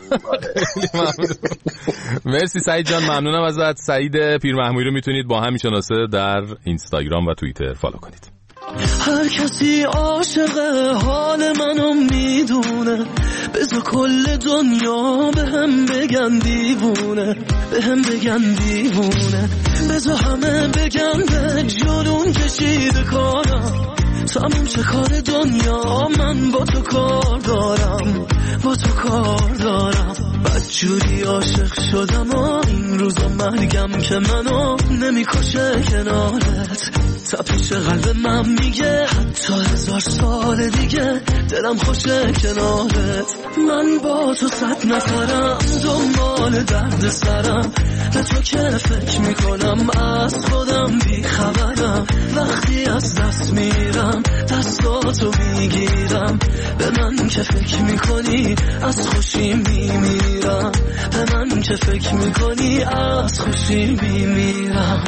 مرسی سعید جان، ممنونم ازت. سعید پیرمحمودی رو میتونید با همین شناسه در اینستاگرام و توییتر فالو کنید. هر کسی عاشق حال منو میدونه، بذار کل دنیا به هم بگن دیوونه، به هم بگن دیوونه، بذار همه بگن به جلون کشیده کارم، تموم چه کار دنیا، من با تو کار دارم، با تو کار دارم. بدجوری عاشق شدم و این روزا مرگم که منو نمیکشه کنارت، تپش قلب من میگه حتی هزار سال دیگه دلم خوشه کنارت. من با تو صد نفرم دنبال درد سرم، به تو که فکر میکنم از خودم بیخبرم، وقتی از دست میرم دستاتو میگیرم، به من که فکر میکنی از خوشی میمیرم، به من که فکر میکنی از خوشی میمیرم.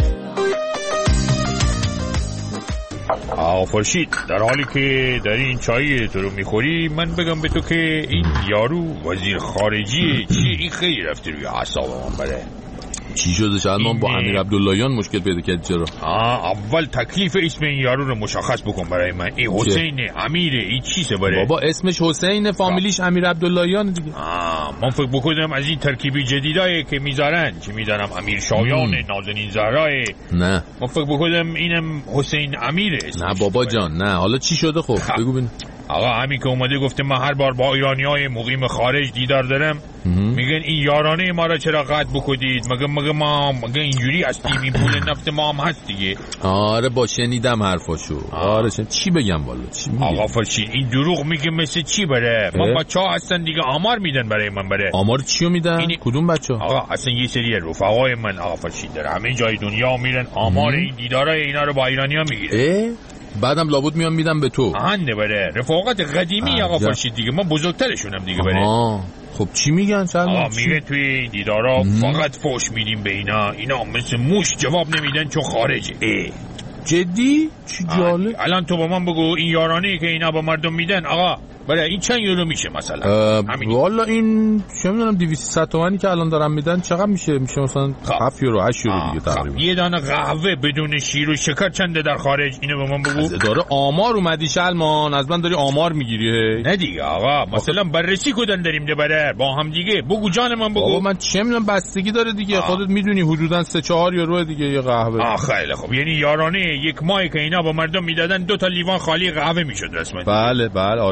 آه فرشید، در حالی که داری این چایی تو رو میخوری، من بگم به تو که این یارو وزیر خارجی چی این خیلی رفته روی اعصاب من بره. چی شده سلمان؟ با امیر عبداللهیان مشکل پیدا کرد چرا؟ آه اول تکلیف اسم این یارو رو مشخص بکن برای من. این حسین امیره، این چیزه بره؟ بابا اسمش حسین، فامیلیش امیر عبداللهیان دیگه. آه من فکر بکنم از این ترکیبی جدیدایی که میذارن، چی میذارم، امیر شایان، نازنین زهرای. نه من فکر بکنم اینم حسین امیره. نه بابا جان نه. حالا چی شده خب بگو ببین. آقا همین که اومده گفته من هر بار با ایرانیای مقیم خارج دیدار دارم، میگن این یارانه ما را چرا قطع بکنید، مگه مگه ما مگه اینجوری هستیم، این پول نفت ما هم هست دیگه. آره با شنیدم حرفاشو. آره شن... چی بگم والا چی میگه؟ آقا فرشید این دروغ میگه مثل چی بره؟ ما بچه‌ها هستن دیگه آمار میدن برای من بره. آمار چیو میدن؟ این... کدوم بچه‌ها؟ آقا اصلا یه سری رفقای من آقا فرشید داره همه جای دنیا میرن آمار این دیدارای اینا رو با ایرانی‌ها میگیره. بعدم لابد میام میدم به تو. آهنده بره رفاقت قدیمی آقا فرشید دیگه، ما بزرگترشونم دیگه بره. آه. خب چی میگن سلمان؟ آقا میگه توی دیدارا فقط فوش میدیم به اینا، اینا مثل موش جواب نمیدن چون خارجه. اه. جدی؟ چی جالب. الان تو با من بگو این یارانه که اینا با مردم میدن آقا بله این چند یورو میشه مثلا؟ والا این چه میدونم دویست تومانی که الان دارن میدن چقدر میشه؟ میشه مثلا هفت یورو هشت یورو دیگه تقریبا. یه دانه قهوه بدون شیر و شکر چنده در خارج؟ اینو به من بگو. داره آمار اومدی سلمان، از من داری آمار میگیری؟ نه دیگه آقا مثلا بررسی کردن داریم ده بره با هم دیگه. بگو جان من بگو. بابا من چه میدونم بستگی داره دیگه. آه. خودت میدونی حدودا سه چهار یورو دیگه یه قهوه. آ خیلی خوب، یعنی یارانه یک ماهی که اینا با مردم میدادن دو تا لیوان خالی قهوه میشد رسما. بله بله آره دیگه.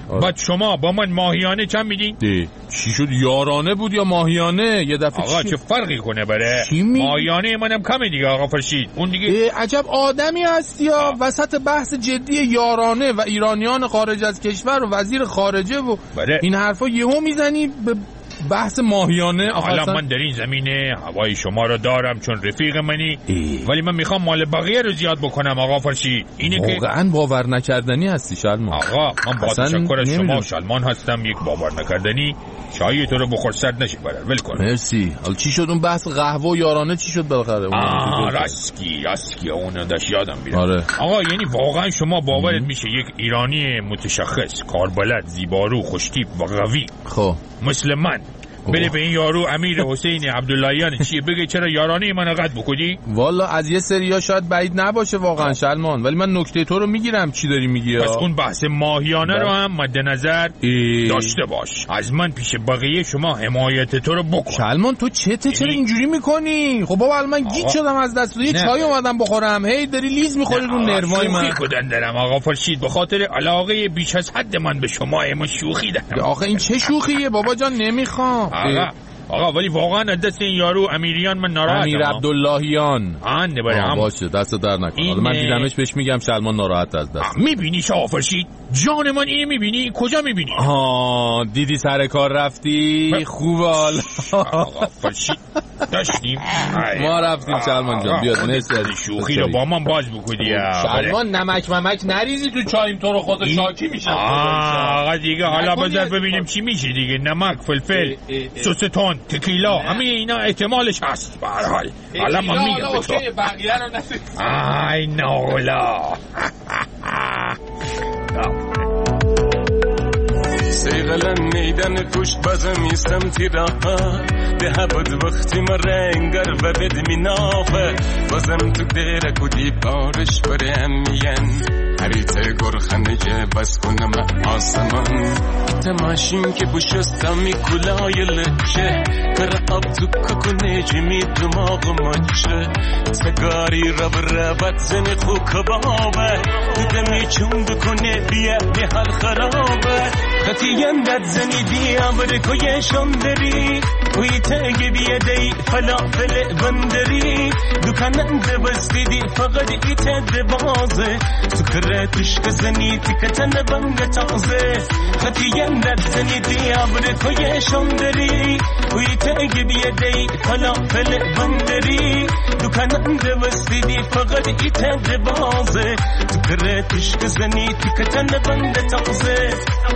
بعد شما با من ماهیانه چند میدین؟ چی شد یارانه بود یا ماهیانه؟ یه دفعه آقا چه فرقی کنه بره؟ ماهیانه منم کمه دیگه آقا فرشید. اون دیگه عجب آدمی هستی یا وسط بحث جدی یارانه و ایرانیان خارج از کشور و وزیر خارجه و بره. این حرفا یهو میزنی به بحث ماهیانه. حالا من در این زمینه هوای شما رو دارم چون رفیق منی ای. ولی من میخوام مال بقیه رو زیاد بکنم آقا فرشید. اینه که واقعا باور نکردنی هستی شلمان. آقا من با تشکر از شما شلمان هستم. یک باور نکردنی چای تو رو بخور سرد نشه برر ول کن. مرسی. حالا چی شد اون بحث قهوه و یارانه چی شد بالاخره؟ آه راسکی راسکی اون داش یادم میاد. آره. آقا یعنی واقعا شما باورت میشه یک ایرانی متشخص کاربلد زیبارو خوشتیپ و قوی خب مثل من بره به این یارو امیر حسین عبداللهیان چیه بگه چرا یارانه منو قد بکنی؟ والا از یه سریا شاید بعید نباشه واقعا شلمان، ولی من نکته تو رو میگیرم چی داری میگی. پس اون بحث ماهیانه رو هم مد نظر داشته باش. از من پیش بقیه شما حمایت تو رو بکن. شلمان تو چته چرا اینجوری میکنی؟ خب بابا من گیج شدم از دست تو. یه چای اومدم بخورم هی داری لیز میخوری رو نروای من. شوخی کردن دارم آقا فرشید به خاطر علاقه بیش از حد من به شما اما شوخی دارم. آخه این چه شوخیه بابا جان نمیخوام. آقا آقا ولی واقعا از دست این یارو امیریان من ناراحتم. امیر عبداللهیان آنده برم باشه دست در نکن. حالا من دیدمش بهش میگم شلمان ناراحت از دست. میبینی شاه فرشید جان من اینو میبینی کجا میبینی؟ ها دیدی سر کار رفتی ب... خوبه حالا آقا فرشید داشتیم ما رفتیم شلمان جان بیاد مرسی شوخی رو با من باز بکنی. شلمان نمک ممک نریزی تو چایم تو رو خود شاکی میشم. آقا دیگه حالا بذار ببینیم چی میشه دیگه. نمک فلفل سس تون تکیلا همه اینا احتمالش هست. به هر حال حالا من میگم به تو آی نولا سیغلن میدن توش بازم میستم تیراها ده بود وقتی ما رنگر و بد مینافه بازم تو دیره کدی بارش برم میگن حریت گرخنه که بس کنم آسمان تماشین که بوشستم کلای لچه پر آب تو ککنه جمی دماغ مچه سگاری رب ربت زن خو کبابه دمی چون بکنه بیا به حال خرابه خطی اندت زنی بیا بره کویشون داری وی تاگی بیا دی فلافل بندری دکانن بستی دی فقط ایت بازه سکرتش کزنی تکتن بنگ تازه خطی اندت زنی بیا بره کویشون داری وی تاگی بیا دی فلافل بندری دکانن بستی دی فقط ایت بازه سکرتش کزنی تکتن بنگ تازه.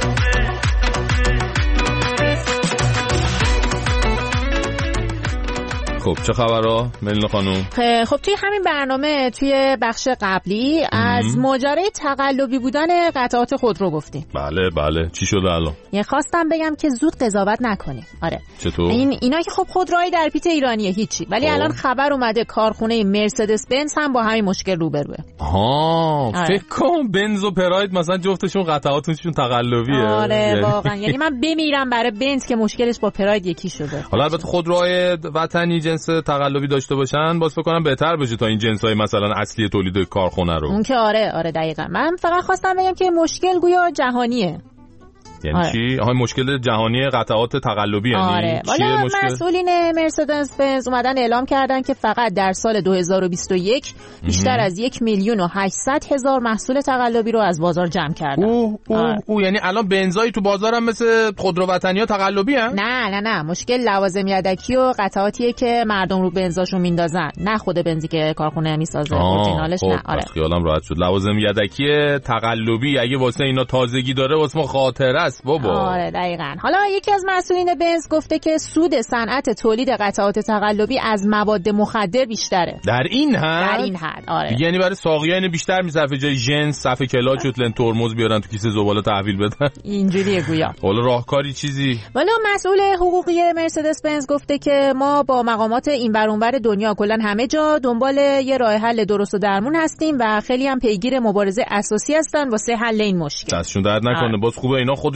خب چه خبرها ملینا خانم؟ خب توی همین برنامه توی بخش قبلی از ماجرای تقلبی بودن قطعات خودرو گفتیم. بله بله چی شده الان؟ یه خواستم بگم که زود قضاوت نکنیم. آره چطور؟ این اینا که خب خودروهای در پیت ایرانیه هیچی، ولی آه. الان خبر اومده کارخونه مرسدس بنز هم با همین مشکل روبروه. ها آره. فکر کنم بنز و پراید مثلا جفتشون قطعاتشون تقلبیه. آره یعنی... واقعا یعنی من بمیرم برای بنز که مشکلش با پراید یکی شده. حالا البته خودروهای وطنی جنس تقلبی داشته باشن باز فکر کنم بهتر بشه تا این جنسای مثلا اصلی تولید کارخونه رو. اون که آره آره دقیقاً. من فقط خواستم بگم که مشکل گویا جهانیه. یعنی آره. چی؟ آها مشکل جهانی قطعات تقلبی یعنی آره. والا مسئولین مرسدس بنز اومدن اعلام کردن که فقط در سال دو هزار و بیست و یک بیشتر از یک میلیون و هشتصد هزار محصول تقلبی رو از بازار جمع کردن. اوه اوه آره. اوه یعنی الان بنزایی تو بازار هم مثل خودرو وطنی‌ها تقلبی هست؟ نه نه نه مشکل لوازم یدکی و قطعاتیه که مردم رو بنزاشو میندازن، نه خود بنزی که کارخونه میسازه اورجینالش خب. نه. آره خیالم راحت شد. لوازم یدکی تقلبی اگه واسه اینا تازگی داره واسه ما خاطره بابا. آره دقیقاً. حالا یکی از مسئولین بنز گفته که سود صنعت تولید قطعات تقلبی از مواد مخدر بیشتره. در این حد؟ در این حد آره. یعنی برای ساقیان بیشتر میصرفه جای جنس صفحه کلاچ و تلن ترمز بیارن تو کیسه زباله تحویل بدن. اینجوریه گویا. حالا راهکاری چیزی؟ والا مسئول حقوقی مرسدس بنز گفته که ما با مقامات این ور اون ور دنیا کلا همه جا دنبال یه راه حل درست و درمون هستیم و خیلی هم پیگیر مبارزه اساسی هستن واسه حل این مشکل. دستشون درد نکنه. باز خوبه اینا خودشون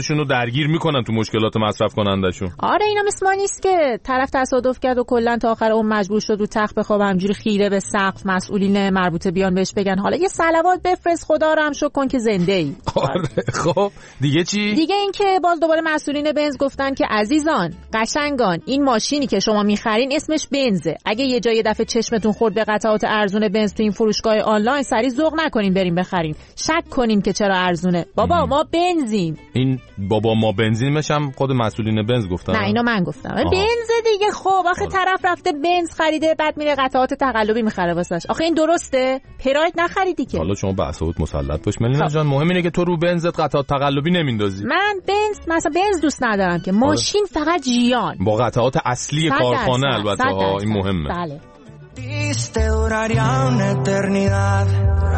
خودشونو درگیر میکنن تو مشکلات مصرف کنندشون. آره اینا مثل ما نیست که طرف تصادف کرد و کلا تا آخر اون مجبور شد رو تخت بخوابه، همجوری خیره به سقف، مسئولین مربوطه بیان بهش بگن حالا یه صلوات بفرست خدا رو هم شکر کن که زنده ای. آره خب دیگه چی؟ دیگه این که باز دوباره مسئولین بنز گفتن که عزیزان قشنگان این ماشینی که شما میخرین اسمش بنزه، اگه یه جای دفعه چشمتون خورد به قطعات ارزون بنز تو این فروشگاه آنلاین سری ذوق نکنین بریم بخرین، شک کنین که چرا ارزونه. بابا ام. ما بنزیم. این بابا ما بنزیمش هم خود مسئولین بنز گفتن؟ نه اینو من گفتم. آه. بنز دیگه. خب آخه طرف رفته بنز خریده بعد میره قطعات تقلبی میخره واسش، آخه این درسته؟ پراید نخریدی که. حالا شما بحثات مسلط باش ملینا جان، مهم اینه که تو رو بنزت قطعات تقلبی نمیندازی. من بنز مثلا بنز دوست ندارم که، ماشین فقط جیان با قطعات اصلی کارخانه البته ها، این مهمه. بله. Te duraría una eternidad.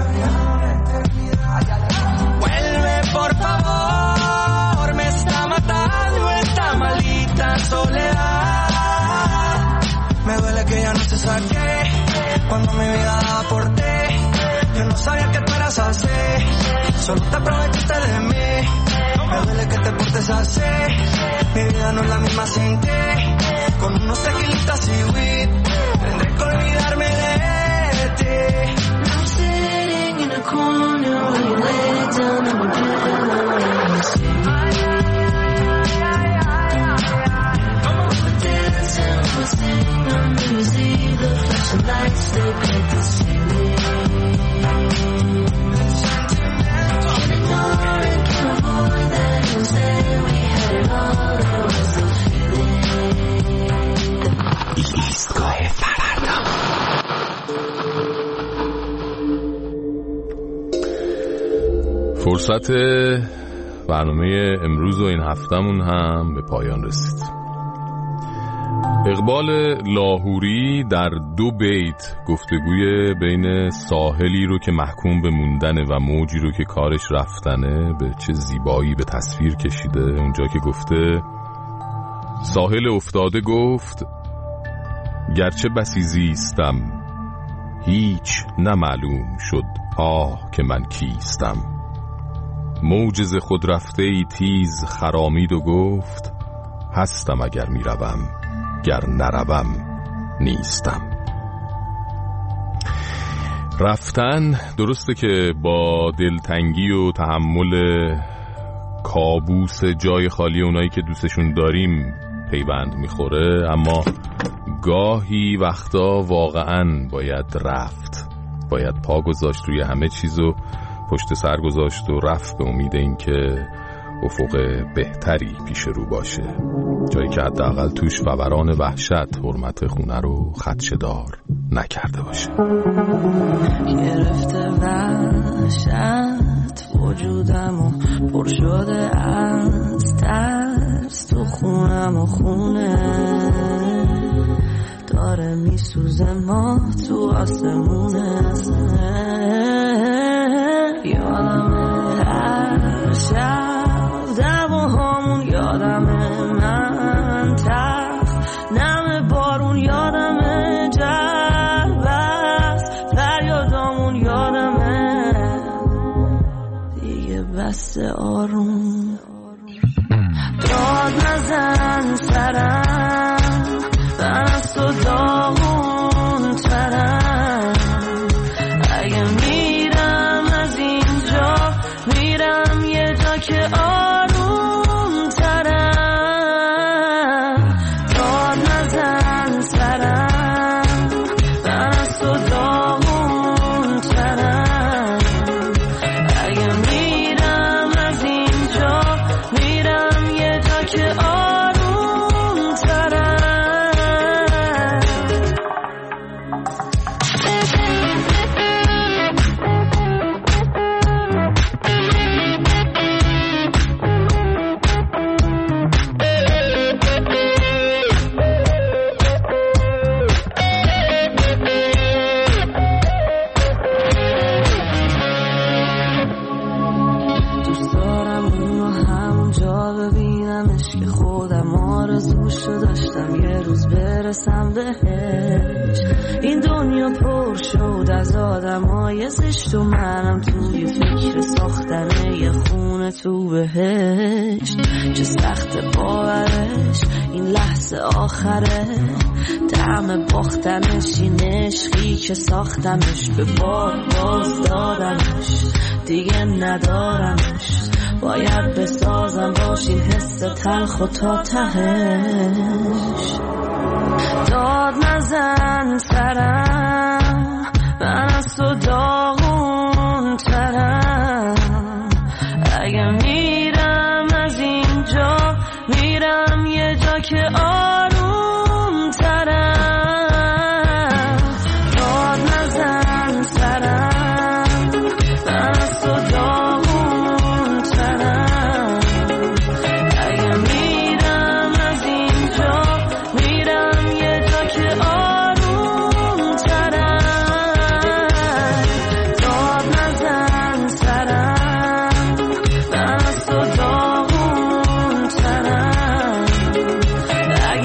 Vuelve por favor, me está matando esta maldita soledad. Me duele que ya no te saqué cuando mi vida daba por ti. Yo no sabía que tú eras así, solo te aprovechaste de mí. Me duele que te portes así, mi vida no es la misma sin ti. Con unos tequilitas y weed tendré que olvidarme de ti. I'm sitting in a corner when you lay down in my pillow and you see me. We're dancing, we're singing on New Year's Eve. The flashing lights, they paint the ceiling. Can't ignore it, can't avoid that. You say we had it all, there was the feeling. ایستگاه فردا. فرصت برنامه امروز و این هفتمون هم به پایان رسید. اقبال لاهوری در دو بیت گفتگوی بین ساحلی رو که محکوم به موندنه و موجی رو که کارش رفتنه به چه زیبایی به تصویر کشیده. اونجا که گفته ساحل افتاده گفت گرچه بسی زیستم هیچ نمعلوم شد آه که من کیستم. موجز خود رفته ای تیز خرامید و گفت هستم اگر میروم گر نروم نیستم. رفتن درسته که با دلتنگی و تحمل کابوس جای خالی اونایی که دوستشون داریم پیوند میخوره، اما گاهی وقتا واقعا باید رفت، باید پا گذاشت روی همه چیزو پشت سر گذاشت و رفت به امید این که افق بهتری پیش رو باشه، جایی که حداقل توش فوران وحشت حرمت خونه رو خدشه‌دار نکرده باشه. گرفته وحشت وجودم و پر شده از ترس، تو خونم و خونه داره میسوزه ما تو آسمونه. یادمه هر شب دواهامون، یادمه من تخت نم بارون، یادمه جربست فریادامون، یادمه دیگه بس آروم داد نزن سرم، من از تو داغون ترم. اگه میرم از اینجا میرم یه جا که خودم آرزوشو داشتم یه روز برسم بهش. این دنیا پر شد از آدمای زشت و منم توی فکر ساختن یه خونه تو بهشت. چه سخت باورش این لحظه آخره، طعم باختنش این عشقی که ساختمش، به بار باز دادمش دیگه ندارمش. باید بسازم باش این حس تلخ و تا تهش. داد نزن سرم، من از تو داغون ترم. اگه میرم از اینجا میرم یه جا که آروم ترم. داد نزن سرم، من از تو داغون ترم. اگه میرم از اینجا میرم یه جا که آروم ترم. داد نزن سرم، من از تو داغون ترم.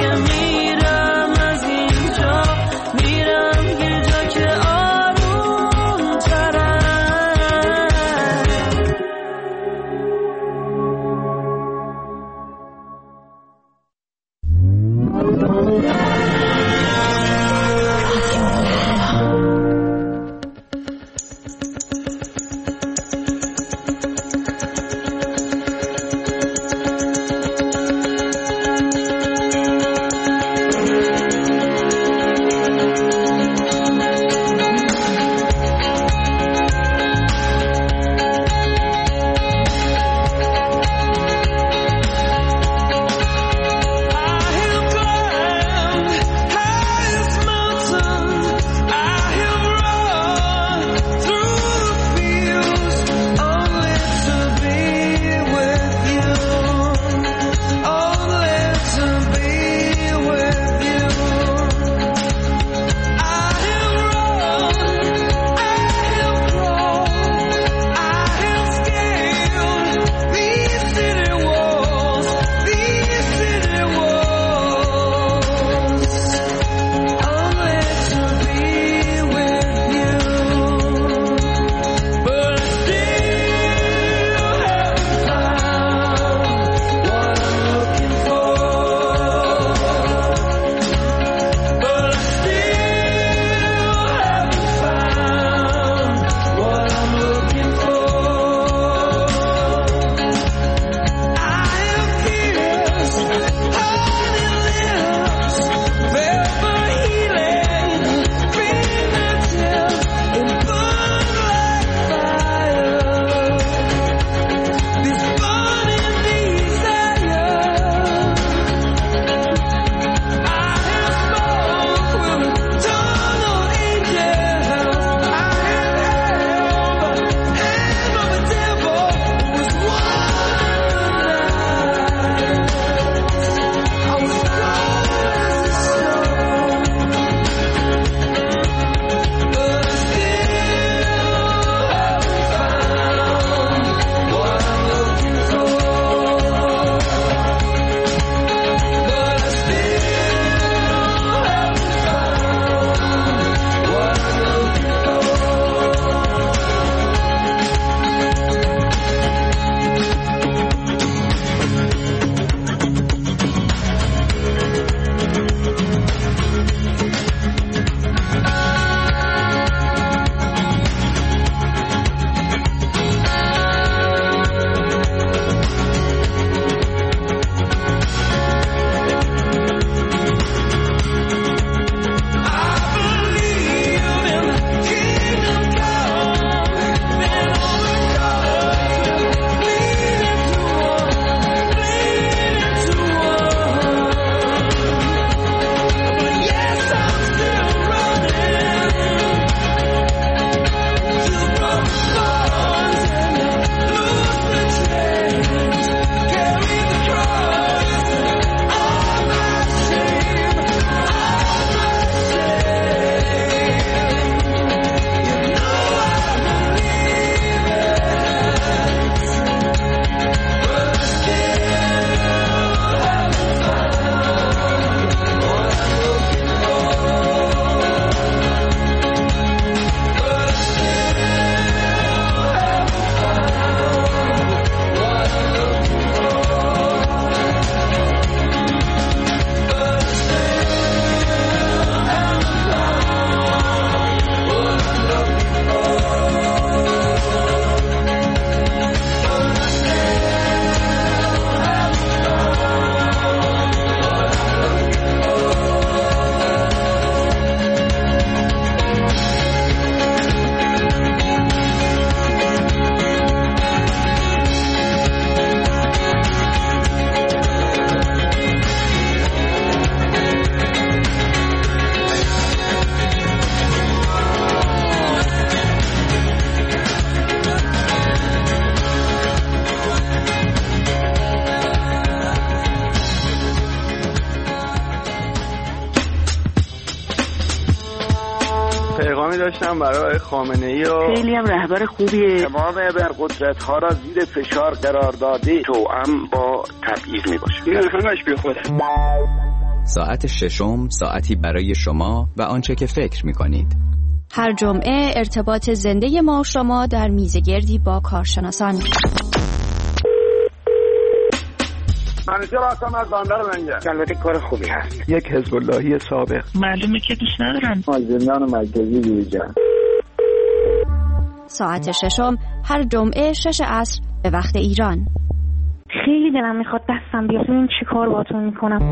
احترامی داشتم برای خامنه‌ای و خیلی هم رهبر خوبیه. تمام ابرقدرت‌ها را زیر فشار قرار داده توأم با تبعیض میباشه. این همش بیخوده. ساعت ششم ساعتی برای شما و آنچه که فکر می‌کنید. هر جمعه ارتباط زنده ما و شما در میزگردی با کارشناسان. منیجر هستم از بندر لنگر. البته کار خوبی هست. یک حزب اللهی سابق. معلومه که دوست ندارم. زندان مرکزی جویجان. ساعت ششم هر جمعه شش عصر به وقت ایران. خیلی دلم میخواد دستم بیاد ببین چی کار باهاتون میکنم.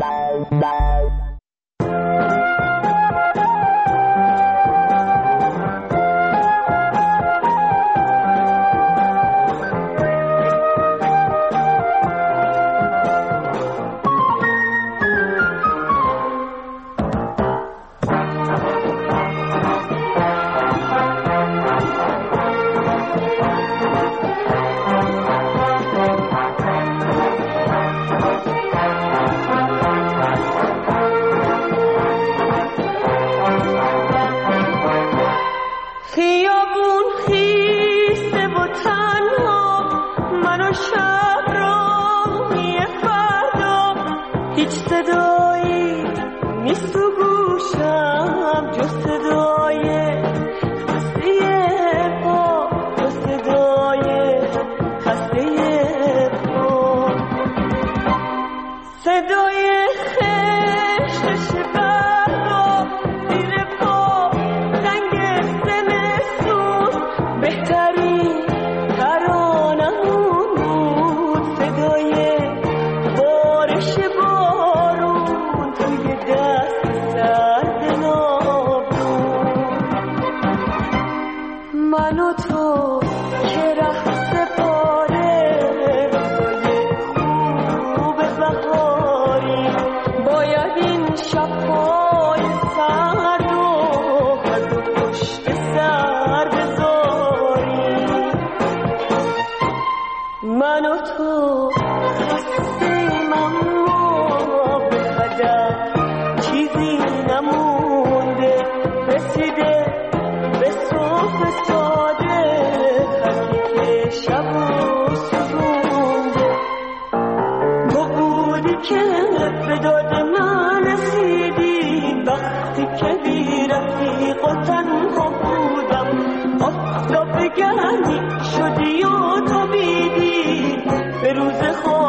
شدی و تو بیدی به روز خود